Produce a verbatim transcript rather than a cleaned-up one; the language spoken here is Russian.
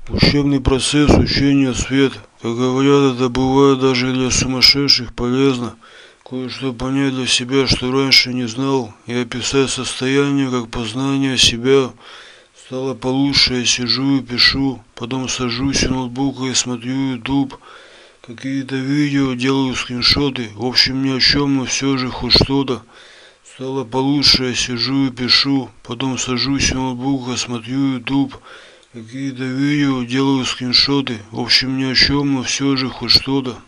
Учебный процесс, учение, свет. Как говорят, это бывает даже для сумасшедших полезно. Кое-что понять для себя, что раньше не знал, и описать состояние как познание себя. Стало получше, я сижу и пишу, потом сажусь у ноутбука и смотрю ютуб, какие-то видео, делаю скриншоты, в общем ни о чем, но все же хоть что-то. Стало получше, я сижу и пишу, потом сажусь у ноутбука, смотрю ютуб, какие-то видео, делаю скриншоты, в общем ни о чем, но все же хоть что-то.